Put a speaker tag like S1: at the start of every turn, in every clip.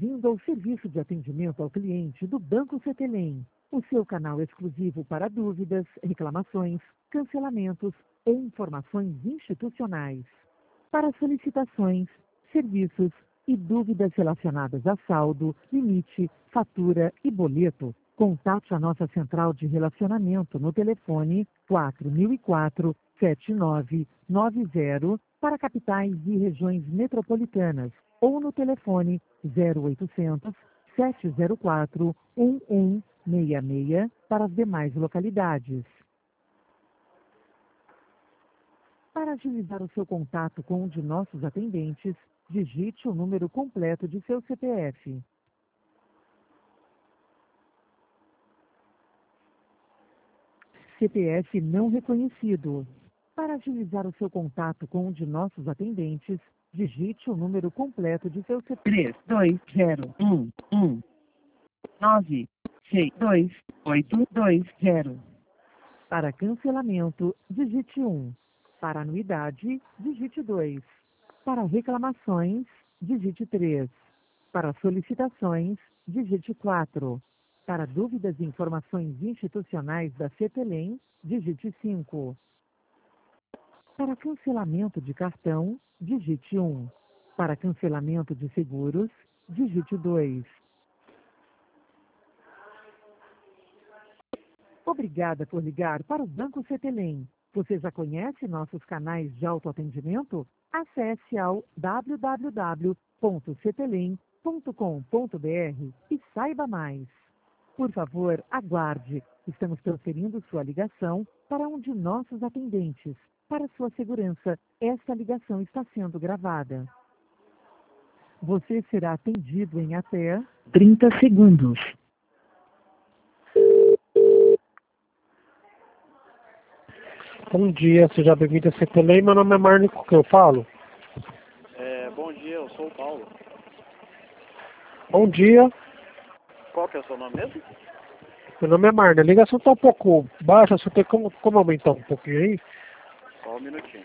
S1: Bem-vindo ao serviço de atendimento ao cliente do Banco Cetelem, o seu canal exclusivo para dúvidas, reclamações, cancelamentos e informações institucionais. Para solicitações, serviços e dúvidas relacionadas a saldo, limite, fatura e boleto, contate a nossa central de relacionamento no telefone 4004-7990 para capitais e regiões metropolitanas ou no telefone 0800 704 1166 para as demais localidades. Para agilizar o seu contato com um de nossos atendentes, digite o número completo de seu CPF. CPF não reconhecido. Para agilizar o seu contato com um de nossos atendentes, digite o número completo de seu CPF. 32011962820. Para cancelamento, digite 1. Para anuidade, digite 2. Para reclamações, digite 3. Para solicitações, digite 4. Para dúvidas e informações institucionais da Cetelem, digite 5. Para cancelamento de cartão, digite 1. Para cancelamento de seguros, digite 2. Obrigada por ligar para o Banco Cetelem. Você já conhece nossos canais de autoatendimento? Acesse ao www.cetelem.com.br e saiba mais. Por favor, aguarde. Estamos transferindo sua ligação para um de nossos atendentes. Para sua segurança, esta ligação está sendo gravada. Você será atendido em até 30 segundos.
S2: Bom dia, seja bem-vindo a Cetelem. Meu nome é Marne, com quem eu falo?
S3: Bom dia, eu sou o Paulo.
S2: Bom dia,
S3: Qual que é o seu nome mesmo?
S2: meu nome é Marne. A ligação está um pouco baixa, só tem como aumentar um pouquinho aí?
S3: Só um minutinho.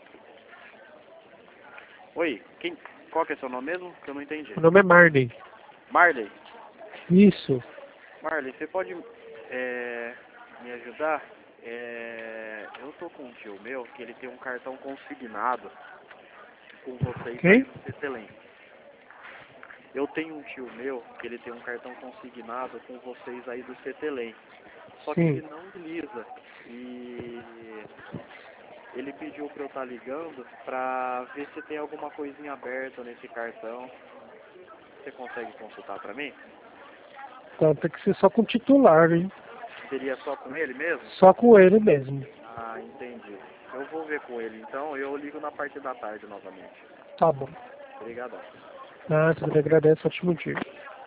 S3: Oi, qual que é o seu nome mesmo? Que eu não entendi.
S2: Meu nome é Marne.
S3: Marley.
S2: Isso.
S3: Marley, você pode me ajudar? Eu tô com um tio meu que ele tem um cartão consignado com vocês
S2: Quem?
S3: aí no Cetelem. Eu tenho um tio meu que ele tem um cartão consignado com vocês aí do Cetelem. Só que
S2: Sim.
S3: ele não utiliza. E ele pediu para eu estar ligando para ver se tem alguma coisinha aberta nesse cartão. Você consegue consultar para mim?
S2: Então tem que ser só com o titular, hein?
S3: Seria só com ele mesmo?
S2: Só com ele mesmo.
S3: Ah, entendi. Eu vou ver com ele então, eu ligo na parte da tarde novamente.
S2: Tá bom.
S3: Obrigadão.
S2: Ah, tudo bem, agradeço, ótimo dia.